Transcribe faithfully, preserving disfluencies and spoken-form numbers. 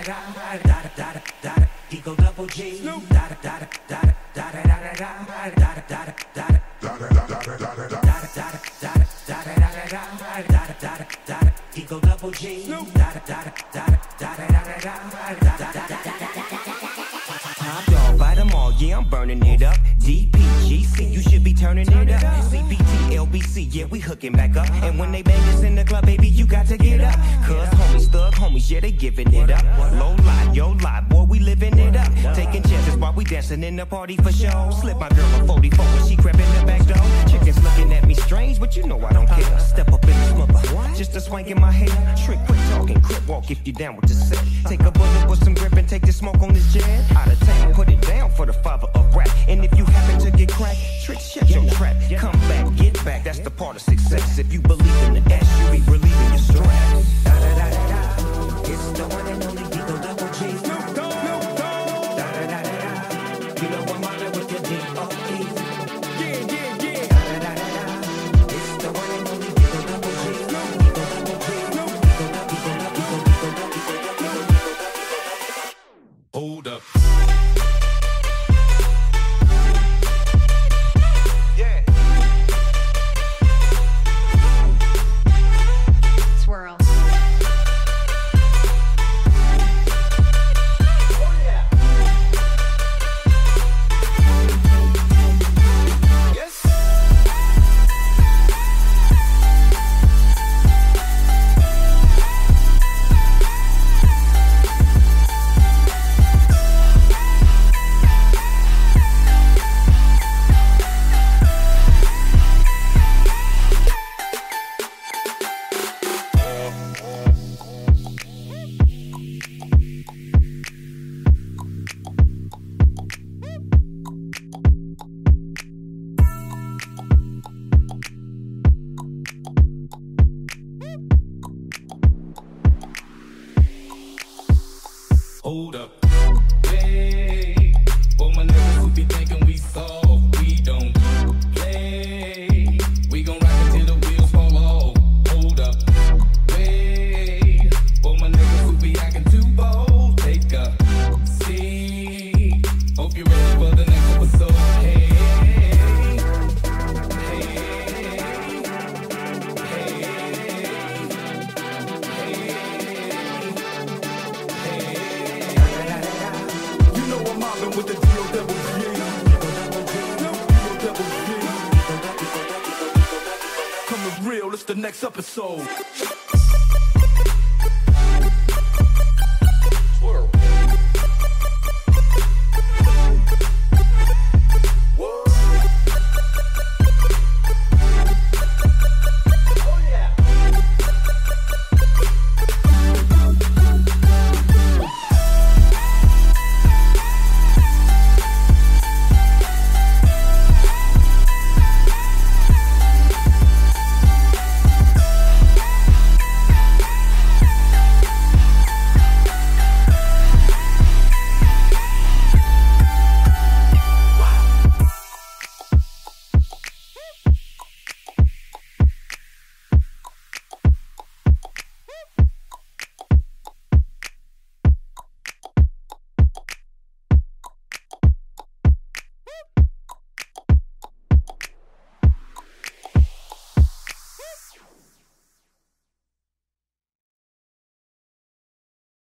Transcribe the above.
Eagle double G. Da da da da da da da da da da da da da Eagle double G. Top dog, bite them all, yeah, I'm burning it up. D P G C, you should be turning it up. C B T, L B C, yeah, we hooking back up. And when they bang us in the club, baby, you got to get up. Cause homies, thug homies, yeah, they giving it up. Low lie, yo lie, boy, we living it up. Taking chances while we dancing in the party for show. Slip my girl a forty-four when she crept in the back door. Chickens looking at me strange, but you know I don't care. Step up in this mother, just a swank in my hair. Trick, quick talking, crip walk if you down with the set. Take a bullet with some grip and take the smoke on this jet. Out of town, put it down for the father of rap. And if you happen to get cracked, trick, shut your trap. Come back, get back, that's the part of success. If you believe in the S, you be relieving your stress. Da da da da da, it's the one and only Eagle double G. Snoop Dogg, Snoop Dogg. Da da da da da, you know I'm mobbing with the D O E. Yeah, yeah, yeah. Da da da da da, it's the one and only Eagle double G. Eagle double G. Eagle double, Eagle double, Eagle double, Eagle double. Hold up. Hold up. Hey, for my niggas who be thinking we soft, we don't play. We gon' rock until the wheels fall off. Hold up. Hey, for my niggas who be acting too bold, take a seat. Hope you're ready for the next episode. Hey, with the D O double G. Coming real, it's the next episode.